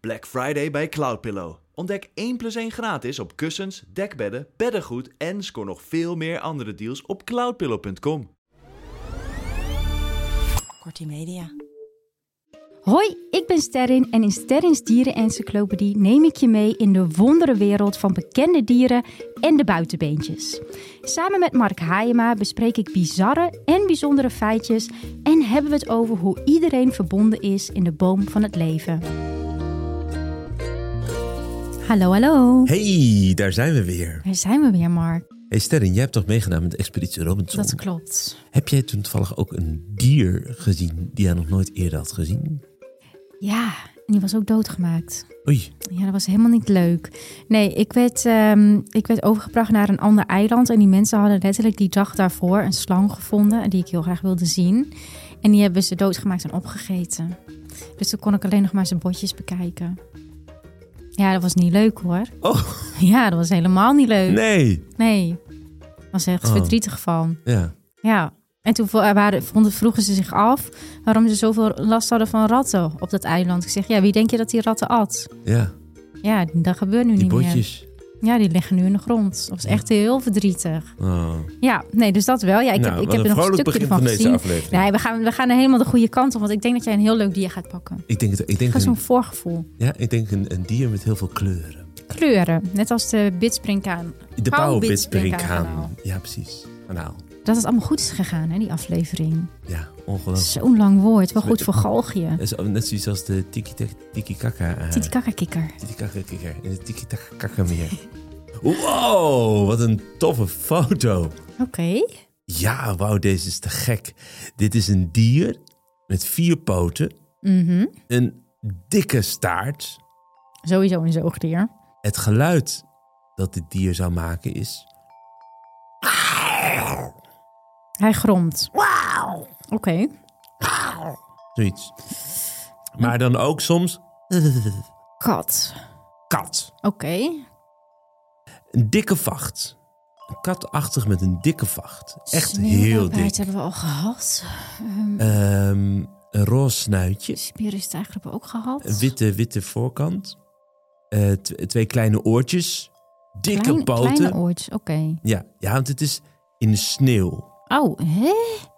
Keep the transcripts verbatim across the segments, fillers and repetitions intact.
Black Friday bij Cloudpillow. Ontdek één plus één gratis op kussens, dekbedden, beddengoed en scoor nog veel meer andere deals op cloudpillow punt com. Kortie Media. Hoi, ik ben Sterrin en in Sterrins Dierenencyclopedie neem ik je mee in de wonderenwereld van bekende dieren en de buitenbeentjes. Samen met Mark Hayema bespreek ik bizarre en bijzondere feitjes en hebben we het over hoe iedereen verbonden is in de boom van het leven. Hallo, hallo. Hey, daar zijn we weer. Daar zijn we weer, Mark. Hey Sterrin, jij hebt toch meegedaan met de Expeditie Robinson? Dat klopt. Heb jij toen toevallig ook een dier gezien die jij nog nooit eerder had gezien? Ja, en die was ook doodgemaakt. Oei. Ja, dat was helemaal niet leuk. Nee, ik werd, um, ik werd overgebracht naar een ander eiland. En die mensen hadden letterlijk die dag daarvoor een slang gevonden. Die ik heel graag wilde zien. En die hebben ze doodgemaakt en opgegeten. Dus toen kon ik alleen nog maar zijn botjes bekijken. Ja, dat was niet leuk hoor. Oh. Ja, dat was helemaal niet leuk. Nee. Nee. Dat was echt Oh. verdrietig van. Ja. Ja. En toen waren, vonden, vroegen ze zich af waarom ze zoveel last hadden van ratten op dat eiland. Ik zeg, ja, wie denk je dat die ratten at? Ja. Ja, dat gebeurt nu Die niet botjes. meer. Ja, die liggen nu in de grond. Dat was echt heel verdrietig. Oh. Ja, nee, dus dat wel. Ja, ik Nou, heb, ik wat heb een er nog een vrolijk stukje begin van van deze gezien. aflevering. Nee, we gaan, we gaan er helemaal de goede kant op. Want ik denk dat jij een heel leuk dier gaat pakken. Ik denk, het, ik Ik denk, ga zo'n een, voorgevoel. ja, ik denk een, een dier met heel veel kleuren. Kleuren, net als de bitsprinkhaan. De Pauwbitsprinkhaan. pauwbitsprinkhaan. Ja, precies. Kanaal. Dat het allemaal goed is gegaan, hè, die aflevering. Ja, ongelooflijk. Zo'n lang woord, wel goed voor galgje. Dat is net zoiets als de tiki-taka. Uh, Titicaca-kikker. Tiki-kaka-kikker in het tiki-taka-kaka-meer. Wow, wat een toffe foto. Oké. Okay. Ja, wauw, deze is te gek. Dit is een dier met vier poten, Mm-hmm. een dikke staart. Sowieso een zoogdier. Het geluid dat dit dier zou maken is... Hij gromt. Oké. Okay. Zoiets. Maar dan ook soms... Kat. Kat. Oké. Okay. Een dikke vacht. Een katachtig met een dikke vacht. Echt Sneeuw, heel dik. Dat hebben we al gehad. Um, um, een roze snuitje. Spierenstijger hebben we ook gehad. Een witte, witte voorkant. Uh, t- twee kleine oortjes. Dikke Kleine, poten. Kleine oortjes, oké. Okay. Ja, ja, want het is in de sneeuw. Oh, hè?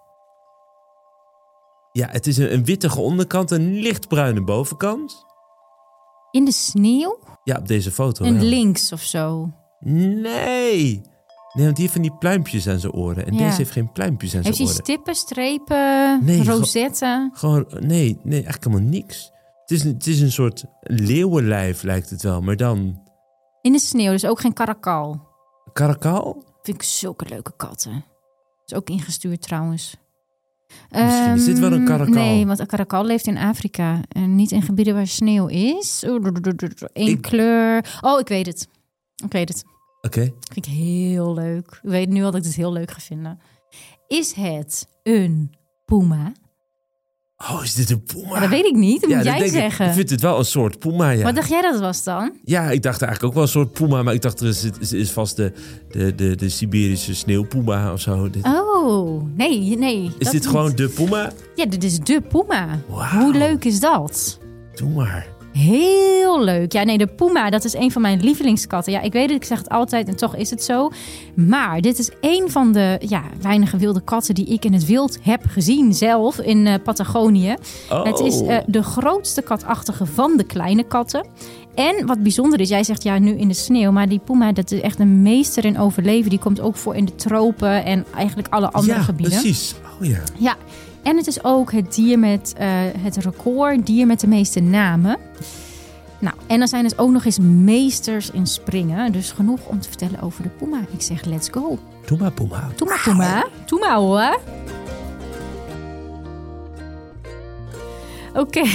Ja, het is een, een wittige onderkant, een lichtbruine bovenkant. In de sneeuw? Ja, op deze foto. En wel. links of zo? Nee. Nee, want die heeft van die pluimpjes aan zijn oren. En ja. deze heeft geen pluimpjes aan heeft zijn oren. Heeft hij stippen, strepen, nee, rozetten? Gewoon, nee, nee, eigenlijk helemaal niks. Het is, een, het is een soort leeuwenlijf, lijkt het wel. Maar dan... In de sneeuw, dus ook geen karakal. Karakal? Vind ik zulke leuke katten. Is ook ingestuurd trouwens. Misschien um, is dit wel een karakal. Nee, want een karakal leeft in Afrika. En niet in gebieden waar sneeuw is. Eén ik... kleur. Oh, ik weet het. Ik weet het. Oké. Okay. Vind ik heel leuk. Ik weet nu al dat ik het heel leuk ga vinden. Is het een puma? Oh, is dit een puma? Ja, dat weet ik niet. Dat ja, moet jij denk zeggen. Ik, ik vind het wel een soort puma, ja. Wat dacht jij dat het was dan? Ja, ik dacht eigenlijk ook wel een soort puma. Maar ik dacht, er is, is, is vast de, de, de, de Siberische sneeuwpuma of zo. Dit... Oh, nee, nee. Is dit gewoon niet. de puma? Ja, dit is de puma. Wow. Hoe leuk is dat? Doe maar. Heel leuk. Ja, nee, de puma, dat is een van mijn lievelingskatten. Ja, ik weet het, ik zeg het altijd en toch is het zo. Maar dit is een van de ja, weinige wilde katten die ik in het wild heb gezien zelf in uh, Patagonië. Oh. Het is uh, de grootste katachtige van de kleine katten. En wat bijzonder is, jij zegt ja, nu in de sneeuw. Maar die puma, dat is echt een meester in overleven. Die komt ook voor in de tropen en eigenlijk alle andere ja, gebieden. Ja, precies. Oh ja. Ja. En het is ook het dier met uh, het record, dier met de meeste namen. Nou, en dan zijn het ook nog eens meesters in springen. Dus genoeg om te vertellen over de puma. Ik zeg, let's go. Doe maar, puma. Doe maar, puma. Doe maar, hoor. Oké. Okay.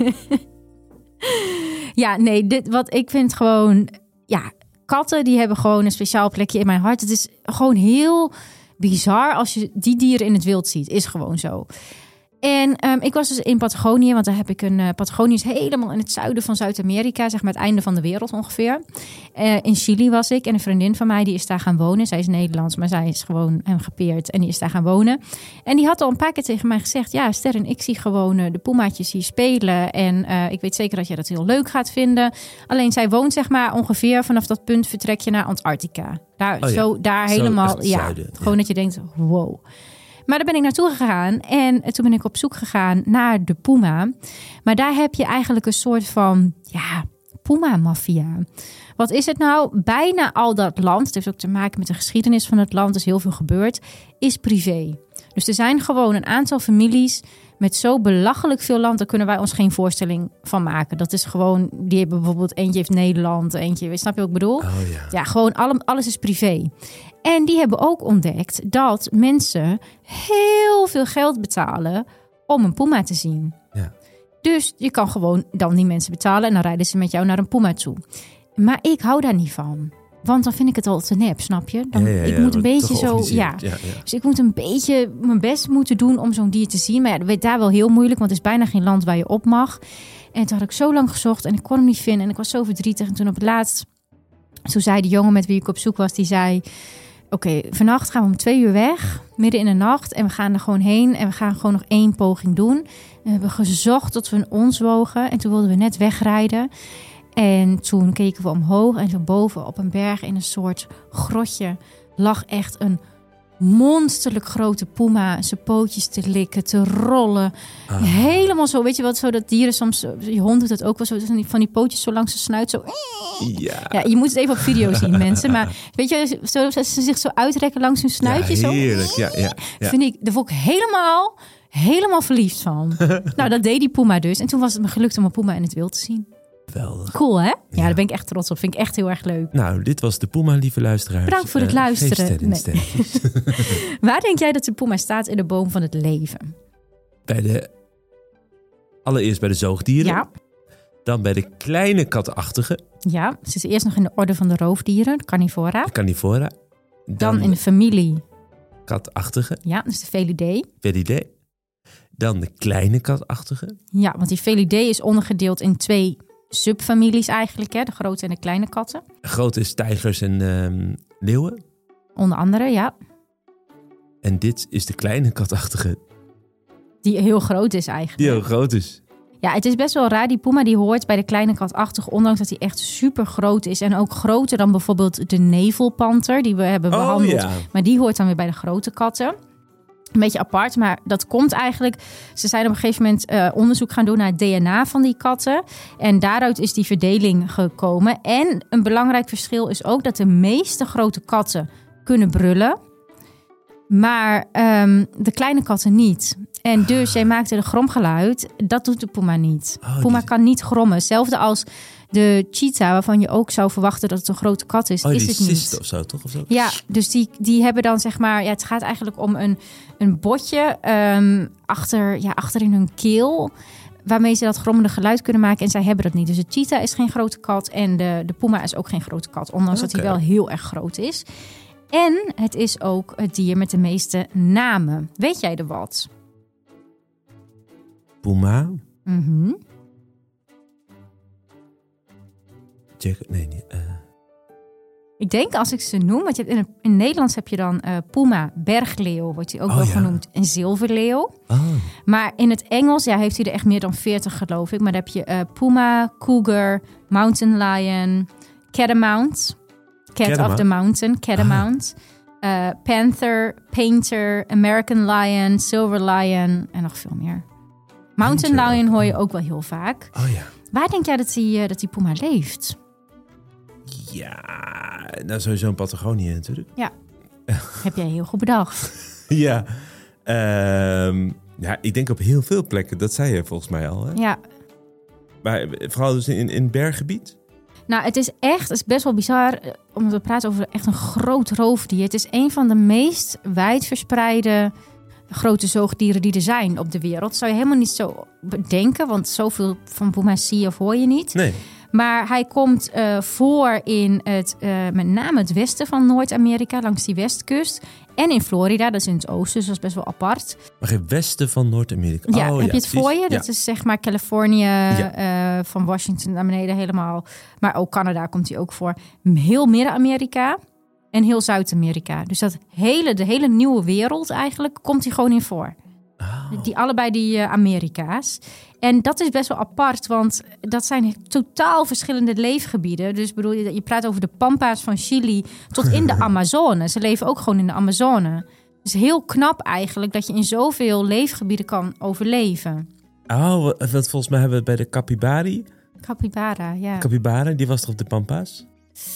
Ja, nee, dit, wat ik vind gewoon... Ja, katten die hebben gewoon een speciaal plekje in mijn hart. Het is gewoon heel bizar als je die dieren in het wild ziet. Is gewoon zo. En um, ik was dus in Patagonië, want daar heb ik een... Uh, Patagonië is helemaal in het zuiden van Zuid-Amerika, zeg maar het einde van de wereld ongeveer. Uh, in Chili was ik en een vriendin van mij die is daar gaan wonen. Zij is Nederlands, maar zij is gewoon hem gepeerd en die is daar gaan wonen. En die had al een paar keer tegen mij gezegd, ja Sterren, ik zie gewoon uh, de poemaatjes hier spelen. En uh, ik weet zeker dat jij dat heel leuk gaat vinden. Alleen zij woont zeg maar ongeveer vanaf dat punt vertrek je naar Antarctica. Daar, oh ja. zo, daar zo helemaal, ja, zuiden, gewoon ja. dat je denkt, wow. Maar daar ben ik naartoe gegaan en toen ben ik op zoek gegaan naar de puma. Maar daar heb je eigenlijk een soort van, ja, puma-maffia. Wat is het nou? Bijna al dat land, het heeft ook te maken met de geschiedenis van het land, er is heel veel gebeurd, is privé. Dus er zijn gewoon een aantal families met zo belachelijk veel land, daar kunnen wij ons geen voorstelling van maken. Dat is gewoon, die hebben bijvoorbeeld, eentje heeft Nederland, eentje, snap je wat ik bedoel? Oh, ja. ja, gewoon alle, alles is privé. En die hebben ook ontdekt dat mensen heel veel geld betalen om een puma te zien. Ja. Dus je kan gewoon dan die mensen betalen en dan rijden ze met jou naar een puma toe. Maar ik hou daar niet van. Want dan vind ik het al te nep, snap je? Dan, Ja, ja, ja, ik moet een wordt beetje zo, ja. ja, ja. Dus ik moet een beetje mijn best moeten doen om zo'n dier te zien. Maar ja, dat werd daar wel heel moeilijk, want er is bijna geen land waar je op mag. En toen had ik zo lang gezocht en ik kon hem niet vinden. En ik was zo verdrietig. En toen op het laatst, toen zei de jongen met wie ik op zoek was, die zei, oké, okay, vannacht gaan we om twee uur weg, midden in de nacht. En we gaan er gewoon heen en we gaan gewoon nog één poging doen. En we hebben gezocht tot we een ons wogen. En toen wilden we net wegrijden. En toen keken we omhoog en zo boven op een berg in een soort grotje lag echt een monsterlijk grote puma. Zijn pootjes te likken, te rollen. Ah. Helemaal zo, weet je wat, zo dat dieren soms, je hond doet dat ook wel zo, van die pootjes zo langs zijn snuit, zo. Ja. Ja, je moet het even op video zien, mensen. Maar weet je, zo, ze zich zo uitrekken langs hun snuitje. Ja, heerlijk. Zo. Ja, ja, ja. Vind ik, daar vond ik helemaal, helemaal verliefd van. Nou, dat deed die puma dus. En toen was het me gelukt om een puma in het wild te zien. Geweldig. Cool, hè? Ja, ja, daar ben ik echt trots op. Vind ik echt heel erg leuk. Nou, dit was de Puma, lieve luisteraars. Bedankt voor het uh, luisteren. Nee. Waar denk jij dat de puma staat in de boom van het leven? Bij de... Allereerst bij de zoogdieren. Ja. Dan bij de kleine katachtigen. Ja, ze is eerst nog in de orde van de roofdieren, de carnivora. De carnivora. Dan, Dan in de familie. Katachtigen. Ja, dus de Felidae. Felidae. Dan de kleine katachtigen. Ja, want die Felidae is ondergedeeld in twee subfamilies eigenlijk, hè? De grote en de kleine katten. Grote is tijgers en um, leeuwen. Onder andere, ja. En dit is de kleine katachtige. Die heel groot is eigenlijk. Die heel groot is. Ja, het is best wel raar. Die puma die hoort bij de kleine katachtige, ondanks dat hij echt super groot is. En ook groter dan bijvoorbeeld de nevelpanter die we hebben oh, behandeld. Ja. Maar die hoort dan weer bij de grote katten. Een beetje apart, maar dat komt eigenlijk. Ze zijn op een gegeven moment uh, onderzoek gaan doen naar het D N A van die katten. En daaruit is die verdeling gekomen. En een belangrijk verschil is ook dat de meeste grote katten kunnen brullen. Maar um, de kleine katten niet. En dus, jij maakte de gromgeluid. Dat doet de puma niet. Oh, puma die... kan niet grommen. Hetzelfde als de cheetah, waarvan je ook zou verwachten dat het een grote kat is. Oh, is die het niet. sist of zo, toch? Of zo? Ja, dus die, die hebben dan zeg maar... Ja, het gaat eigenlijk om een, een botje um, achter, ja, achter in hun keel, waarmee ze dat grommende geluid kunnen maken. En zij hebben dat niet. Dus de cheetah is geen grote kat en de, de puma is ook geen grote kat. Ondanks okay. dat hij wel heel erg groot is. En het is ook het dier met de meeste namen. Weet jij er wat? Puma. Mm-hmm. Jack, nee, niet. Uh... Ik denk als ik ze noem, want je hebt in, het, in het Nederlands heb je dan uh, puma, bergleeuw, wordt hij ook oh, wel ja. genoemd, en zilverleeuw. Oh. Maar in het Engels, ja, heeft hij er echt meer dan veertig geloof ik. Maar dan heb je uh, puma, cougar, mountain lion, catamount, cat Catamount. of the mountain, catamount, uh, panther, painter, American lion, silver lion en nog veel meer. Mountain Painter. lion hoor je ook wel heel vaak. Oh ja. Waar denk jij dat die, uh, dat die puma leeft? Ja, nou sowieso in Patagonië natuurlijk. Ja, heb jij heel goed bedacht. ja. Um, ja, ik denk op heel veel plekken. Dat zei je volgens mij al. Hè? Ja. Maar vooral dus in, in het berggebied? Nou, het is echt, het is best wel bizar om te praten over echt een groot roofdier. Het is een van de meest wijdverspreide grote zoogdieren die er zijn op de wereld. Dat zou je helemaal niet zo bedenken, want zoveel van puma's zie je of hoor je niet. Nee. Maar hij komt uh, voor in het, uh, met name het westen van Noord-Amerika, langs die westkust. En in Florida, dat is in het oosten, dus dat is best wel apart. Maar geen westen van Noord-Amerika. Ja, oh, heb ja, je het voor je? Ja. Dat is zeg maar Californië, Ja. uh, van Washington naar beneden helemaal. Maar ook Canada komt hij ook voor. Heel Midden-Amerika en heel Zuid-Amerika. Dus dat hele, de hele nieuwe wereld eigenlijk komt hij gewoon in voor. Oh. Die allebei die uh, Amerika's. En dat is best wel apart, want dat zijn totaal verschillende leefgebieden. Dus bedoel, je, je praat over de Pampas van Chili tot in de Amazone. Ze leven ook gewoon in de Amazone. Dus heel knap eigenlijk dat je in zoveel leefgebieden kan overleven. Oh, wat volgens mij hebben we bij de capybari. Capybara, ja. Capybara, die was toch op de Pampas?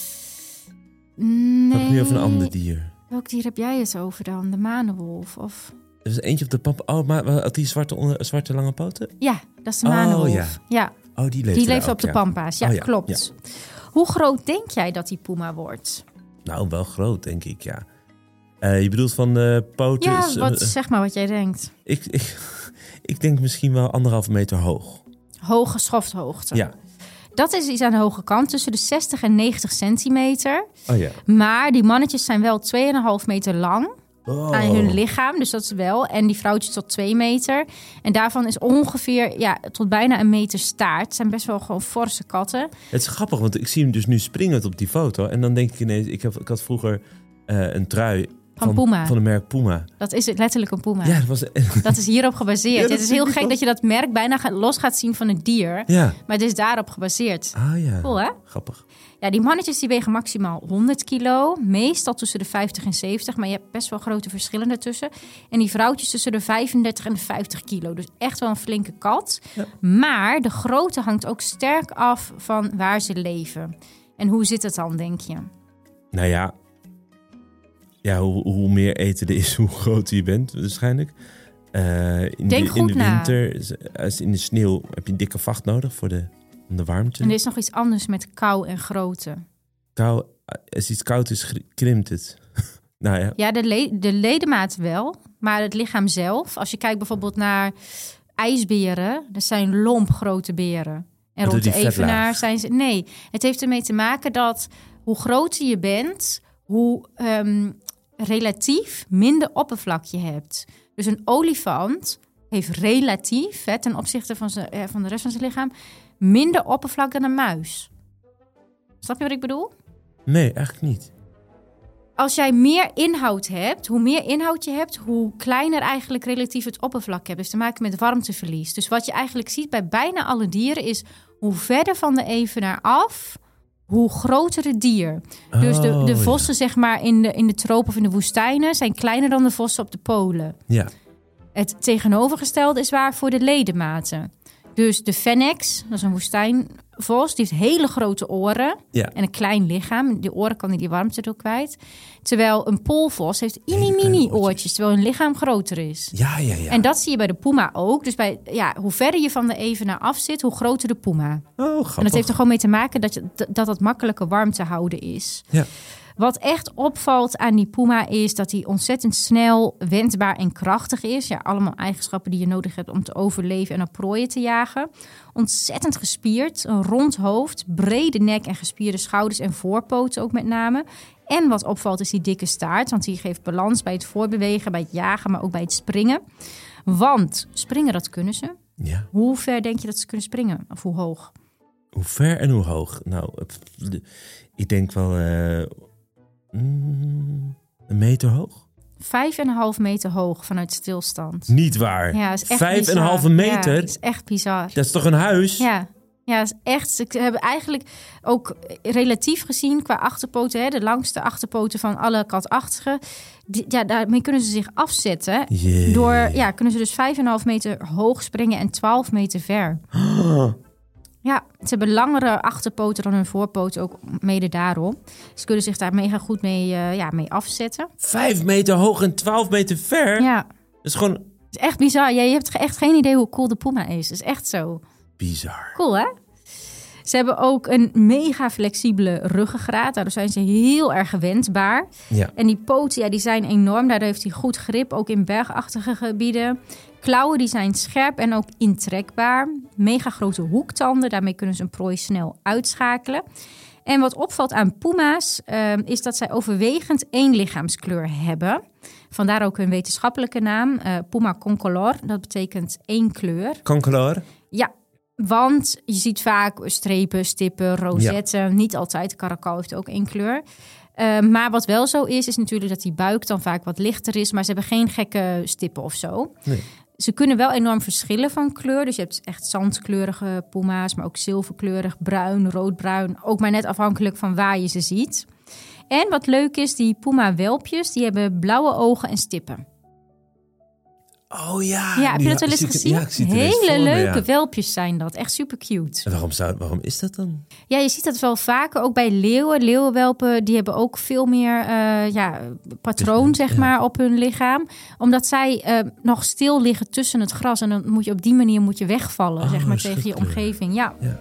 Nee. Had ik nu over een ander dier? Welk dier heb jij het over dan? De manenwolf? Of... Er was eentje op de Pampas. Oh, maar had die zwarte, onder, zwarte lange poten? Ja, dat is de manenwolf. Oh, ja. ja. Oh, die leeft, die leeft ook, op de ja. Pampas. Ja, Oh, ja. klopt. Ja. Hoe groot denk jij dat die puma wordt? Nou, wel groot, denk ik, ja. Uh, je bedoelt van de uh, poten? Ja, wat, uh, zeg maar wat jij denkt. Ik, ik, ik denk misschien wel anderhalve meter hoog. Hoge schofthoogte. Ja. Dat is iets aan de hoge kant, tussen de zestig en negentig centimeter. Oh ja. Maar die mannetjes zijn wel twee komma vijf meter lang Oh. aan hun lichaam. Dus dat is wel. En die vrouwtjes tot twee meter. En daarvan is ongeveer ja, tot bijna een meter staart. Het zijn best wel gewoon forse katten. Het is grappig, want ik zie hem dus nu springend op die foto. En dan denk ik ineens, ik, heb, ik had vroeger uh, een trui van, van Puma. Van de merk Puma. Dat is het, letterlijk een Puma. Ja, dat was... Dat is hierop gebaseerd. Ja, het dat is heel zie ik gek wel. dat je dat merk bijna gaat, los gaat zien van het dier. Ja. Maar het is daarop gebaseerd. Ah ja. Cool, hè? Grappig. Ja, die mannetjes die wegen maximaal honderd kilo. Meestal tussen de vijftig en zeventig. Maar je hebt best wel grote verschillen ertussen. En die vrouwtjes tussen de vijfendertig en de vijftig kilo. Dus echt wel een flinke kat. Ja. Maar de grootte hangt ook sterk af van waar ze leven. En hoe zit het dan, denk je? Nou ja, ja hoe, hoe meer eten er is, hoe groter je bent waarschijnlijk. Uh, in, Denk de, goed in de na. winter, als in de sneeuw, heb je een dikke vacht nodig voor de, om de warmte. En er is nog iets anders met kou en grootte. Kou, als iets koud is, krimpt het. nou ja. Ja, de, le- de ledemaat wel. Maar het lichaam zelf, als je kijkt bijvoorbeeld naar ijsberen, dat zijn lompgrote beren. En Door rond de die evenaar vetlaag. zijn ze... Nee, het heeft ermee te maken dat hoe groter je bent, hoe um, relatief minder oppervlak je hebt. Dus een olifant heeft relatief, hè, ten opzichte van, zijn, eh, van de rest van zijn lichaam, minder oppervlak dan een muis. Snap je wat ik bedoel? Nee, eigenlijk niet. Als jij meer inhoud hebt, hoe meer inhoud je hebt, hoe kleiner eigenlijk relatief het oppervlak hebt. Dus te maken met warmteverlies. Dus wat je eigenlijk ziet bij bijna alle dieren is hoe verder van de evenaar af, hoe groter het dier. Oh, dus de, de ja. vossen zeg maar in de, in de tropen of in de woestijnen zijn kleiner dan de vossen op de polen. Ja. Het tegenovergestelde is waar voor de ledematen. Dus de Fennex, dat is een woestijnvos, die heeft hele grote oren Ja. en een klein lichaam. Die oren kan hij die warmte door kwijt. Terwijl een poolvos heeft Hele mini kleine mini oortjes. oortjes, terwijl hun lichaam groter is. Ja, ja, ja. En dat zie je bij de puma ook. Dus bij, ja, hoe verder je van de evenaar af zit, hoe groter de puma. Oh, grappig. En dat heeft er gewoon mee te maken dat je, dat het makkelijker warm te houden is. Ja. Wat echt opvalt aan die puma is dat hij ontzettend snel, wendbaar en krachtig is. Ja, allemaal eigenschappen die je nodig hebt om te overleven en op prooien te jagen. Ontzettend gespierd, een rond hoofd, brede nek en gespierde schouders en voorpoten ook met name. En wat opvalt is die dikke staart, want die geeft balans bij het voorbewegen, bij het jagen, maar ook bij het springen. Want springen, dat kunnen ze. Ja. Hoe ver denk je dat ze kunnen springen? Of hoe hoog? Hoe ver en hoe hoog? Nou, ik denk wel uh, mm, een meter hoog. Vijf en een half meter hoog vanuit stilstand. Niet waar. Ja, is echt Vijf en bizar. een halve meter? Ja, is echt bizar. Dat is toch een huis? Ja, ja, is echt. Ze hebben eigenlijk ook relatief gezien qua achterpoten, hè, de langste achterpoten van alle katachtigen. Die, ja, daarmee kunnen ze zich afzetten. Yeah. Door, ja, kunnen ze dus vijf en een half meter hoog springen en twaalf meter ver. Oh. Ja, ze hebben langere achterpoten dan hun voorpoten, ook mede daarom. Ze kunnen zich daar mega goed mee, uh, ja, mee afzetten. Vijf meter hoog en twaalf meter ver? Ja. Dat is gewoon... Het is echt bizar. Ja, je hebt echt geen idee hoe cool de puma is. Het is echt zo. Bizar. Cool, hè? Ze hebben ook een mega flexibele ruggengraat. Daardoor zijn ze heel erg wendbaar. Ja. En die poten, ja, die zijn enorm. Daardoor heeft hij goed grip, ook in bergachtige gebieden. Klauwen die zijn scherp en ook intrekbaar. Mega grote hoektanden, daarmee kunnen ze een prooi snel uitschakelen. En wat opvalt aan puma's uh, is dat zij overwegend één lichaamskleur hebben. Vandaar ook hun wetenschappelijke naam, uh, puma concolor. Dat betekent één kleur. Concolor? Ja, want je ziet vaak strepen, stippen, rozetten. Ja. Niet altijd, de caracal heeft ook één kleur. Uh, maar wat wel zo is, is natuurlijk dat die buik dan vaak wat lichter is. Maar ze hebben geen gekke stippen of zo. Nee. Ze kunnen wel enorm verschillen van kleur. Dus je hebt echt zandkleurige puma's, maar ook zilverkleurig, bruin, roodbruin. Ook maar net afhankelijk van waar je ze ziet. En wat leuk is, die puma-welpjes, die hebben blauwe ogen en stippen. Oh ja. Ja, heb je dat wel eens gezien? Ja, ik zie het Hele me, leuke ja. welpjes zijn dat. Echt super cute. En waarom, zou, waarom is dat dan? Ja, je ziet dat wel vaker. Ook bij leeuwen. Leeuwenwelpen, die hebben ook veel meer uh, ja, patroon, zeg ja. maar, op hun lichaam. Omdat zij uh, nog stil liggen tussen het gras. En dan moet je op die manier moet je wegvallen, oh, zeg maar, tegen je omgeving. Ja. ja.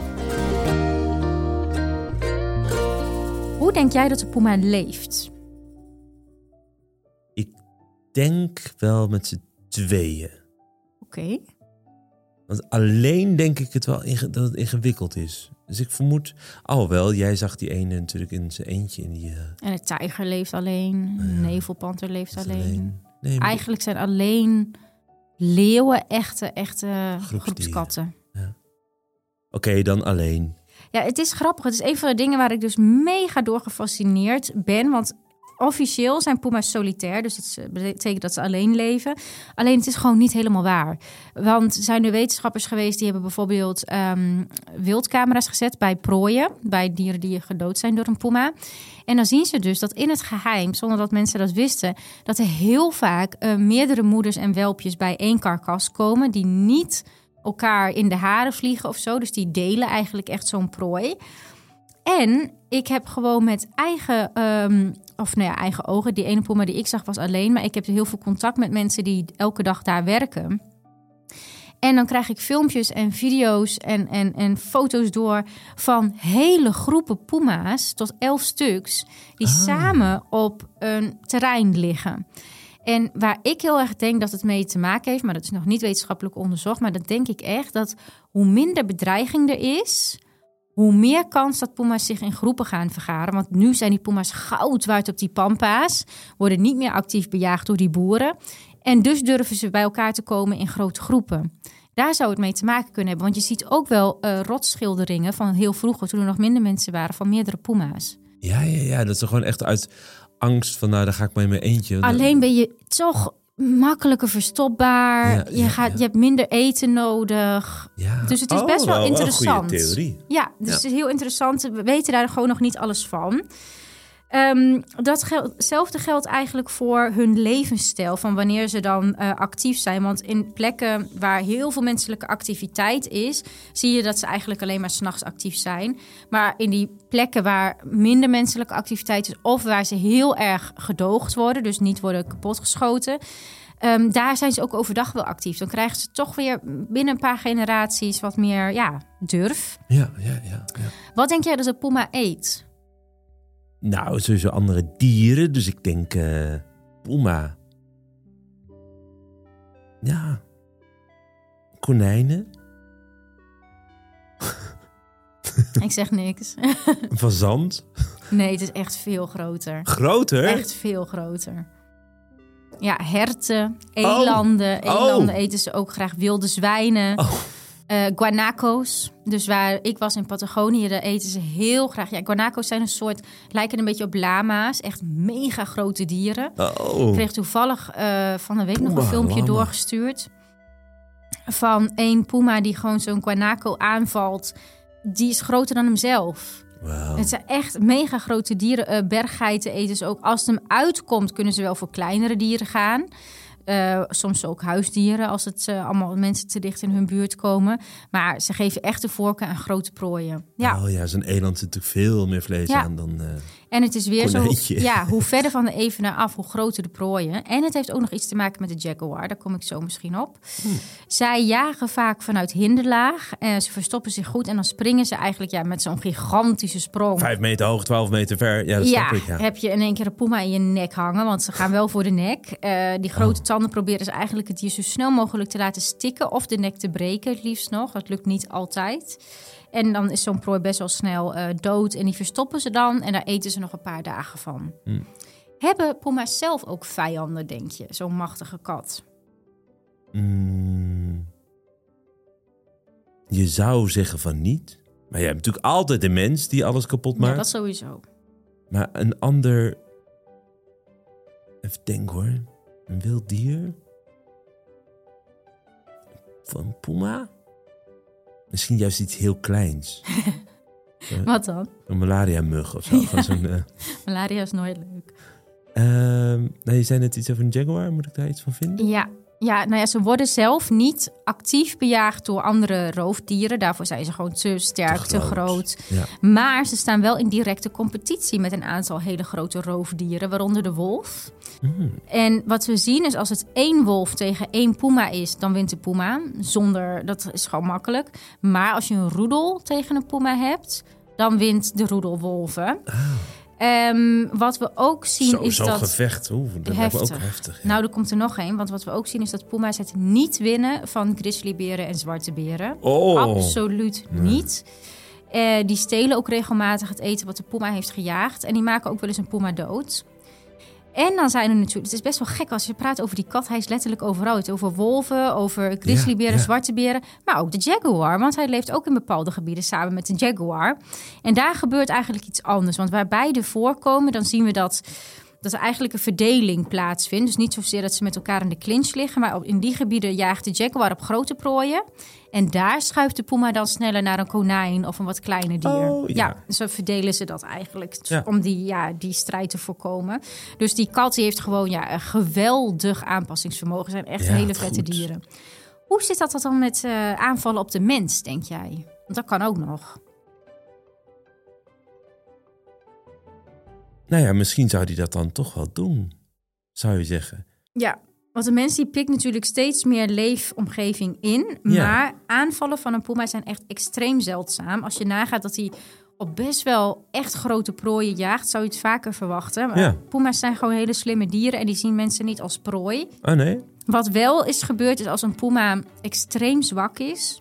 Hoe denk jij dat de puma leeft? Ik denk wel met z'n tweeën. Oké. Okay. Want alleen denk ik het wel inge- dat het ingewikkeld is. Dus ik vermoed... Oh wel, jij zag die ene natuurlijk in zijn eentje. In die, uh... En de tijger leeft alleen. De ja. nevelpanter leeft alleen. alleen. Nee, Eigenlijk zijn alleen leeuwen echte, echte groepskatten. Ja. Oké, okay, dan alleen. Ja, het is grappig. Het is een van de dingen waar ik dus mega door gefascineerd ben. Want officieel zijn puma's solitair. Dus dat betekent dat ze alleen leven. Alleen het is gewoon niet helemaal waar. Want er zijn er wetenschappers geweest die hebben bijvoorbeeld um, wildcamera's gezet bij prooien. Bij dieren die gedood zijn door een puma. En dan zien ze dus dat in het geheim, zonder dat mensen dat wisten, dat er heel vaak uh, meerdere moeders en welpjes bij één karkas komen die niet elkaar in de haren vliegen of zo. Dus die delen eigenlijk echt zo'n prooi. En ik heb gewoon met eigen, um, of nou ja, eigen ogen, die ene puma die ik zag was alleen. Maar ik heb heel veel contact met mensen die elke dag daar werken. En dan krijg ik filmpjes en video's en, en, en foto's door van hele groepen puma's, tot elf stuks, die ah. samen op een terrein liggen. En waar ik heel erg denk dat het mee te maken heeft, maar dat is nog niet wetenschappelijk onderzocht, maar dat denk ik echt, dat hoe minder bedreiging er is, hoe meer kans dat puma's zich in groepen gaan vergaren. Want nu zijn die puma's goud waard op die pampa's, worden niet meer actief bejaagd door die boeren. En dus durven ze bij elkaar te komen in grote groepen. Daar zou het mee te maken kunnen hebben. Want je ziet ook wel uh, rotsschilderingen van heel vroeger, toen er nog minder mensen waren, van meerdere puma's. Ja, ja, ja. Dat is gewoon echt uit angst van, nou, daar ga ik maar in mijn eentje. Alleen ben je toch makkelijker verstopbaar. Ja, je, ja, gaat, ja. je hebt minder eten nodig. Ja. Dus het is oh, best wel nou, interessant. Een goede theorie. Ja, dus ja. het is heel interessant. We weten daar gewoon nog niet alles van. Um, datzelfde geldt eigenlijk voor hun levensstijl, van wanneer ze dan uh, actief zijn. Want in plekken waar heel veel menselijke activiteit is, zie je dat ze eigenlijk alleen maar 's nachts actief zijn. Maar in die plekken waar minder menselijke activiteit is, of waar ze heel erg gedoogd worden, dus niet worden kapotgeschoten, um, daar zijn ze ook overdag wel actief. Dan krijgen ze toch weer binnen een paar generaties wat meer ja, durf. Ja, ja, ja, ja. Wat denk jij dat een puma eet? Nou, sowieso andere dieren. Dus ik denk uh, puma. Ja. Konijnen. Ik zeg niks. Een fazant. Nee, het is echt veel groter. Groter? Echt veel groter. Ja, herten, elanden. Oh. Elanden oh. eten ze ook graag, wilde zwijnen. Oh. Uh, guanaco's. Dus waar ik was in Patagonië, daar eten ze heel graag. Ja, guanaco's zijn een soort, lijken een beetje op lama's. Echt mega grote dieren. Oh. Ik kreeg toevallig uh, van de week nog een filmpje lama. doorgestuurd. Van een puma die gewoon zo'n guanaco aanvalt. Die is groter dan hemzelf. Wow. Het zijn echt mega grote dieren. Uh, berggeiten eten ze ook. Als het hem uitkomt, kunnen ze wel voor kleinere dieren gaan. Uh, soms ook huisdieren als het uh, allemaal mensen te dicht in hun buurt komen. Maar ze geven echt de voorkeur aan grote prooien. Ja. Oh ja, zo'n eland zit natuurlijk veel meer vlees ja. aan dan uh, En het is weer konijntje. zo, ja, hoe verder van de evenaar af, hoe groter de prooien. En het heeft ook nog iets te maken met de jaguar. Daar kom ik zo misschien op. Hm. Zij jagen vaak vanuit hinderlaag. Uh, ze verstoppen zich goed en dan springen ze eigenlijk ja, met zo'n gigantische sprong. Vijf meter hoog, twaalf meter ver. Ja, dat ja, snap ik, ja. heb je in één keer een puma in je nek hangen, want ze gaan wel voor de nek. Uh, die grote oh. tanden proberen ze eigenlijk het dier zo snel mogelijk te laten stikken of de nek te breken, het liefst nog. Dat lukt niet altijd. En dan is zo'n prooi best wel snel uh, dood en die verstoppen ze dan en daar eten ze nog een paar dagen van. Hmm. Hebben puma's zelf ook vijanden, denk je? Zo'n machtige kat. Mm. Je zou zeggen van niet. Maar je hebt natuurlijk altijd een mens die alles kapot maakt. Ja, dat sowieso. Maar een ander... Even denken hoor. Een wild dier? Van een puma? Misschien juist iets heel kleins. uh, Wat dan? Een malaria-mug of zo. Ja. Zo'n, uh... Malaria is nooit leuk. Uh, nou, je zei net iets over een jaguar. Moet ik daar iets van vinden? Ja. Ja, nou ja, ze worden zelf niet actief bejaagd door andere roofdieren. Daarvoor zijn ze gewoon te sterk, te groot. Te groot. Ja. Maar ze staan wel in directe competitie met een aantal hele grote roofdieren, waaronder de wolf. Mm. En wat we zien is als het één wolf tegen één puma is, dan wint de puma. Zonder, dat is gewoon makkelijk. Maar als je een roedel tegen een puma hebt, dan wint de roedel wolven. Oh. Um, wat we ook zien zo, is zo dat... gevecht, Oeh, dat lijkt me ook heftig. Ja. Nou, er komt er nog één. Want wat we ook zien is dat puma's het niet winnen van grizzlyberen en zwarte beren. Oh. Absoluut nee. niet. Uh, die stelen ook regelmatig het eten wat de puma heeft gejaagd. En die maken ook wel eens een puma dood. En dan zijn er natuurlijk... Het is best wel gek als je praat over die kat. Hij is letterlijk overal. Het over wolven, over grizzlyberen, ja, ja. zwarte beren. Maar ook de jaguar. Want hij leeft ook in bepaalde gebieden samen met de jaguar. En daar gebeurt eigenlijk iets anders. Want waar beide voorkomen, dan zien we dat... dat er eigenlijk een verdeling plaatsvindt. Dus niet zozeer dat ze met elkaar in de clinch liggen... maar in die gebieden jaagt de jaguar op grote prooien. En daar schuift de puma dan sneller naar een konijn of een wat kleiner dier. Oh, ja. ja, zo verdelen ze dat eigenlijk ja. om die, ja, die strijd te voorkomen. Dus die kat die heeft gewoon ja, een geweldig aanpassingsvermogen. Zijn echt ja, hele vette goed. dieren. Hoe zit dat dan met uh, aanvallen op de mens, denk jij? Want dat kan ook nog. Nou ja, misschien zou hij dat dan toch wel doen, zou je zeggen. Ja, want de mens die pikt natuurlijk steeds meer leefomgeving in. Ja. Maar aanvallen van een puma zijn echt extreem zeldzaam. Als je nagaat dat hij op best wel echt grote prooien jaagt, zou je het vaker verwachten. Maar ja. puma's zijn gewoon hele slimme dieren en die zien mensen niet als prooi. Oh nee? Wat wel is gebeurd is als een puma extreem zwak is,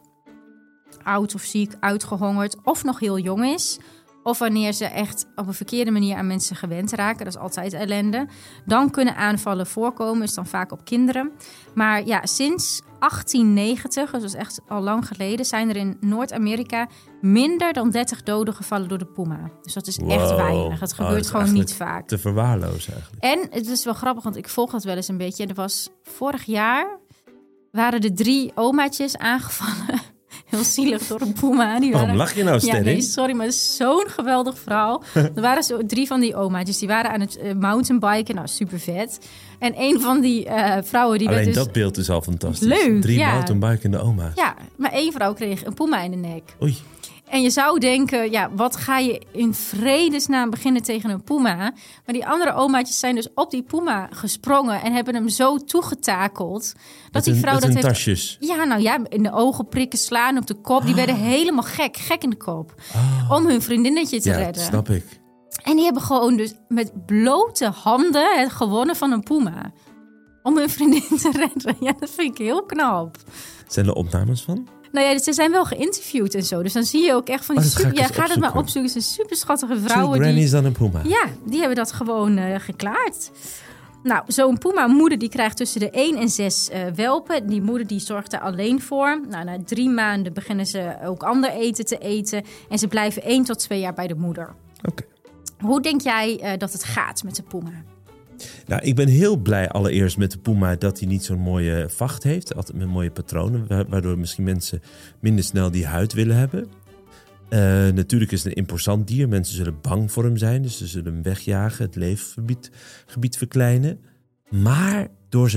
oud of ziek, uitgehongerd of nog heel jong is... of wanneer ze echt op een verkeerde manier aan mensen gewend raken. Dat is altijd ellende. Dan kunnen aanvallen voorkomen. Is dan vaak op kinderen. Maar ja, sinds achttien negentig, dus dat is echt al lang geleden... zijn er in Noord-Amerika minder dan dertig doden gevallen door de puma. Dus dat is wow. echt weinig. Dat gebeurt oh, gewoon niet vaak. Te verwaarlozen eigenlijk. En het is wel grappig, want ik volg dat wel eens een beetje. Er was vorig jaar... waren er drie omaatjes aangevallen... Heel zielig door een puma. Die Waarom waren... lach je nou, Sterry? Ja, nee, sorry, maar het is zo'n geweldig verhaal. Er waren zo drie van die omaatjes. Die waren aan het uh, mountainbiken. Nou, super vet. En een van die uh, vrouwen... die Alleen werd dus... dat beeld is al fantastisch. Leuk, Drie ja. mountainbikende oma's. Ja, maar één vrouw kreeg een puma in de nek. Oei. En je zou denken, ja, wat ga je in vredesnaam beginnen tegen een puma? Maar die andere omaatjes zijn dus op die puma gesprongen en hebben hem zo toegetakeld. Dat met die vrouw een, met dat heeft... tasjes. Ja, nou ja, in de ogen prikken, slaan op de kop. Die werden helemaal gek, gek in de kop. Oh. Om hun vriendinnetje te ja, redden. Ja, snap ik. En die hebben gewoon dus met blote handen het gewonnen van een puma. Om hun vriendin te redden. Ja, dat vind ik heel knap. Zijn er opnames van? Nou ja, ze zijn wel geïnterviewd en zo. Dus dan zie je ook echt van die oh, super... Ga ja, ga het maar opzoeken. Het zijn super schattige vrouwen. Twee grannies die... dan een puma. Ja, die hebben dat gewoon uh, geklaard. Nou, zo'n puma-moeder die krijgt tussen de één en zes uh, welpen. Die moeder die zorgt er alleen voor. Nou, na drie maanden beginnen ze ook ander eten te eten. En ze blijven één tot twee jaar bij de moeder. Oké. Okay. Hoe denk jij uh, dat het gaat met de puma? Nou, ik ben heel blij allereerst met de puma dat hij niet zo'n mooie vacht heeft. Altijd met mooie patronen, waardoor misschien mensen minder snel die huid willen hebben. Uh, natuurlijk is het een imposant dier. Mensen zullen bang voor hem zijn, dus ze zullen hem wegjagen, het leefgebied gebied verkleinen. Maar door zijn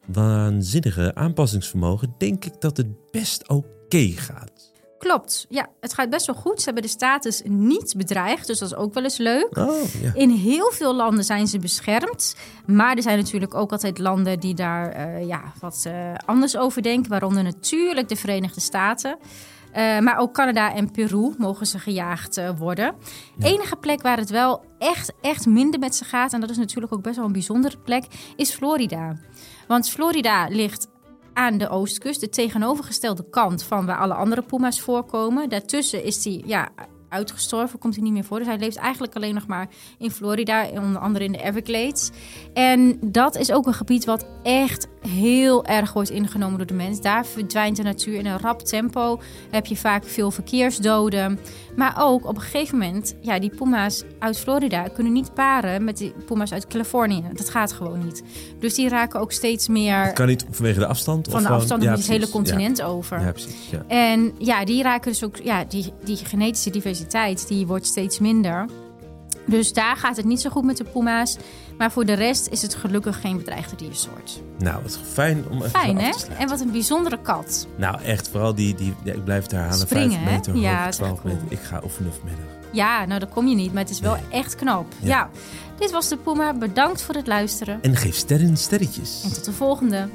waanzinnige aanpassingsvermogen denk ik dat het best oké gaat. Klopt, ja, het gaat best wel goed. Ze hebben de status niet bedreigd, dus dat is ook wel eens leuk. Oh, ja. In heel veel landen zijn ze beschermd. Maar er zijn natuurlijk ook altijd landen die daar uh, ja, wat uh, anders over denken. Waaronder natuurlijk de Verenigde Staten. Uh, maar ook Canada en Peru mogen ze gejaagd uh, worden. De ja. enige plek waar het wel echt, echt minder met ze gaat... en dat is natuurlijk ook best wel een bijzondere plek, is Florida. Want Florida ligt aan de oostkust, de tegenovergestelde kant van waar alle andere puma's voorkomen. Daartussen is die ja, uitgestorven, komt hij niet meer voor. Dus hij leeft eigenlijk alleen nog maar in Florida, onder andere in de Everglades. En dat is ook een gebied wat echt heel erg wordt ingenomen door de mens. Daar verdwijnt de natuur in een rap tempo. Heb je vaak veel verkeersdoden. Maar ook op een gegeven moment, ja, die puma's uit Florida kunnen niet paren met die puma's uit Californië. Dat gaat gewoon niet. Dus die raken ook steeds meer... Dat kan niet vanwege de afstand? Van of de gewoon... afstand, ja, dan moet je het hele continent ja. over. Ja, precies. Ja. En ja, die raken dus ook... Ja, die, die genetische diversiteit, die wordt steeds minder. Dus daar gaat het niet zo goed met de puma's. Maar voor de rest is het gelukkig geen bedreigde diersoort. Nou, wat fijn om even Fijn, af hè? te sluiten. En wat een bijzondere kat. Nou, echt. Vooral die... die ja, ik blijf het herhalen. Springen, vijf meter hoog, ja, twaalf cool. meter. Ik ga oefenen vanmiddag. Ja, nou, daar kom je niet. Maar het is wel nee. echt knap. Ja. Ja. Dit was de Puma. Bedankt voor het luisteren. En geef sterren sterretjes. En tot de volgende.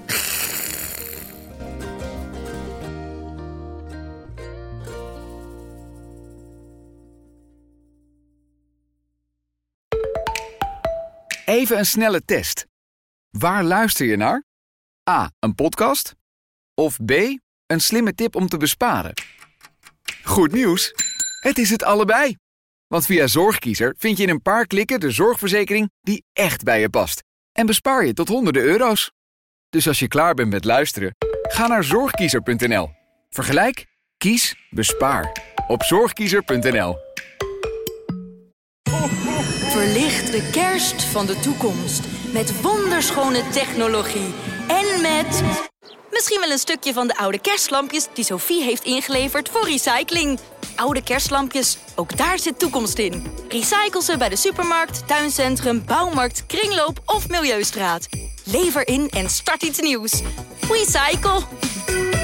Even een snelle test. Waar luister je naar? A. Een podcast? Of B. Een slimme tip om te besparen? Goed nieuws! Het is het allebei. Want via Zorgkiezer vind je in een paar klikken de zorgverzekering die echt bij je past. En bespaar je tot honderden euro's. Dus als je klaar bent met luisteren, ga naar zorgkiezer punt n l. Vergelijk, kies, bespaar. Op zorgkiezer punt n l. Verlicht de kerst van de toekomst met wonderschone technologie en met... misschien wel een stukje van de oude kerstlampjes die Sophie heeft ingeleverd voor recycling. Oude kerstlampjes, ook daar zit toekomst in. Recycle ze bij de supermarkt, tuincentrum, bouwmarkt, kringloop of milieustraat. Lever in en start iets nieuws. Recycle!